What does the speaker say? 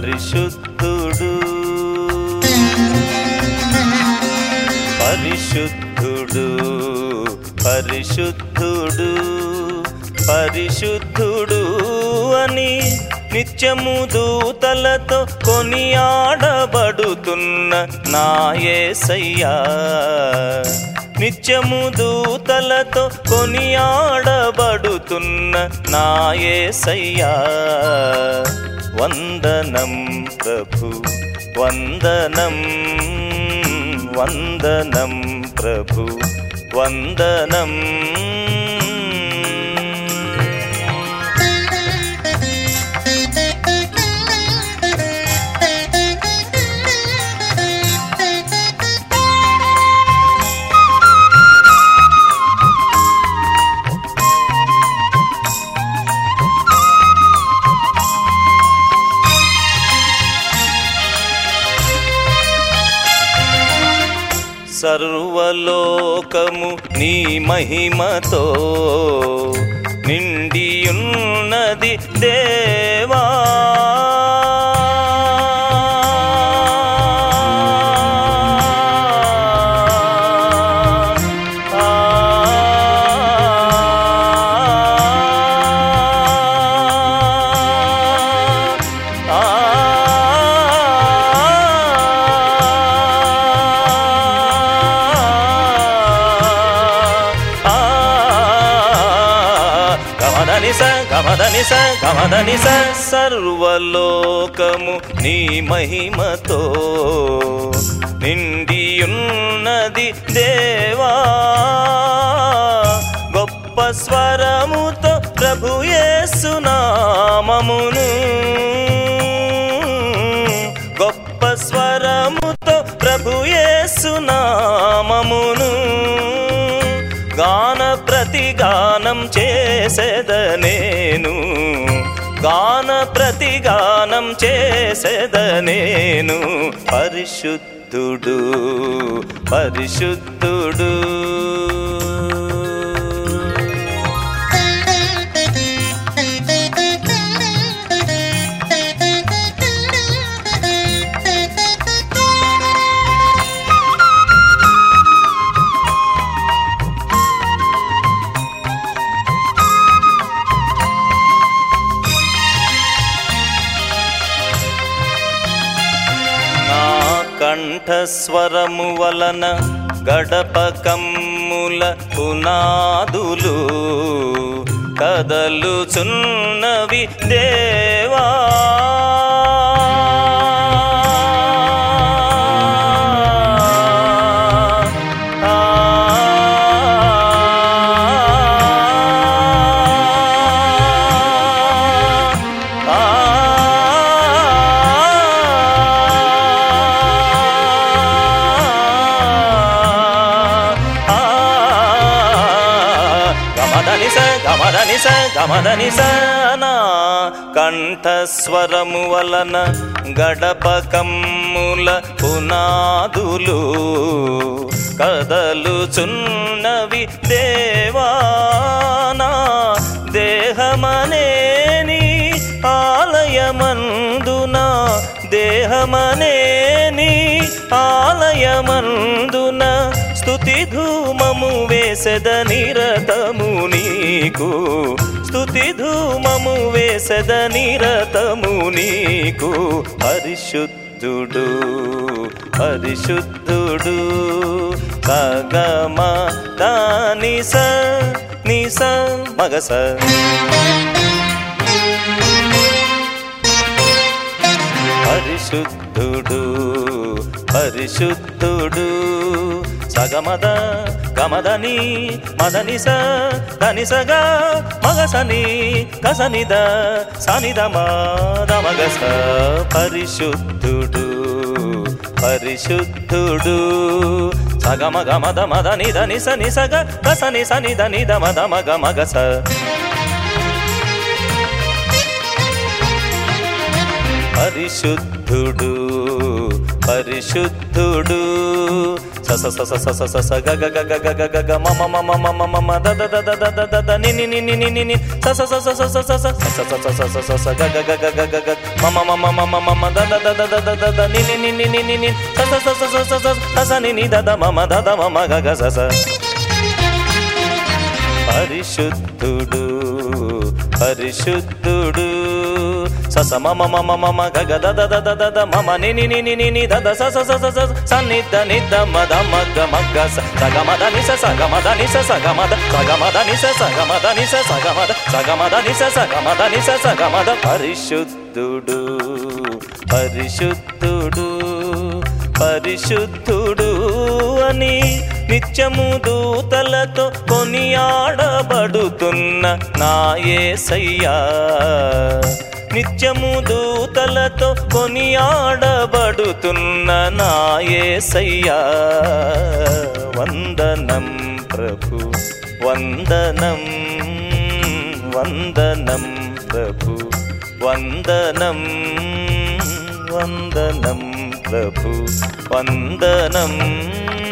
పరిశుద్ధుడు పరిశుద్ధుడు పరిశుద్ధుడు పరిశుద్ధుడు అని నిత్యము దూతలతో కొనియాడబడుతున్న నా యేసయ్యా నిత్యము దూతలతో కొనియాడబడుతున్న నా యేసయ్యా వందనం ప్రభు వందనం వందనం ప్రభు వందనం సర్వలోకము నీ మహిమతో నిండియున్నది దేవా గమదనిస సర్వలోకము నీ మహిమతో నిండియున్నది దేవా గొప్ప స్వరముతో ప్రభు యేసు నామమును గొప్ప స్వరముతో ప్రభు యేసు నామమును గాన ప్రతిగానం చేసేదనేను గాన ప్రతిగానం చేసేదనేను పరిశుద్ధుడు పరిశుద్ధుడు కంఠస్వరము వలన గడపకమ్ముల పునాదులు కదలుచున్నవి దేవా గమదనిస నా కంఠస్వరము వలన గడపకమ్ముల పునాదులు కదలుచున్నవి దేవా నా దేహమనేని ఆలయమందున దేహమనేని ఆలయమందున స్తుతి ధూమము వేసెద నిరతము నీకు స్తుతి ధూమము వేసెద నిరతము నీకు పరిశుద్ధుడు పరిశుద్ధుడు సగమ దానిస నిస మగస పరిశుద్ధుడు పరిశుద్ధుడు సగమద గమదని మదనిస ధనిసగా మగసని కసనిద సనిద మగస పరిశుద్ధుడు పరిశుద్ధుడు సగమ గమద మదని ధనిస నిసగ కసని సనిద నిద మద మగ మగస పరిశుద్ధుడు పరిశుద్ధుడు స స స స స స గ గ గ గ గ గ గ మ మ మ మ మ మ మ ద ద ద ద ద ద ద ద ని ని ని ని ని ని ని స స స స స స స స స స స స స గ గ గ గ గ గ గ మ మ మ మ మ మ మ మ ద ద ద ద ద ద ద ద ని ని ని ని ని ని ని స స స స స స స స ని ని ద ద మ మ ద ద మ మ గ గ స స పరిశుద్ధుడు పరిశుద్ధుడు సస మమ మమ మమ గగ దద దద దద మమ ని ని ని ని ని దద స స స స స సన్నిధ నిధ మద మగ మగ సగమద నిస సగమద నిస సగమద సగమద నిస సగమద నిస సగమద సగమద నిస సగమద నిస సగమద పరిశుద్ధుడు పరిశుద్ధుడు పరిశుద్ధుడు అని నిత్యము దూతలతో కొనియాడబడుతున్న నా యేసయ్యా నిత్యము దూతలతో కొనియాడబడుతున్న నా యేసయ్యా వందనం ప్రభు వందనం వందనం ప్రభు వందనం వందనం ప్రభు వందనం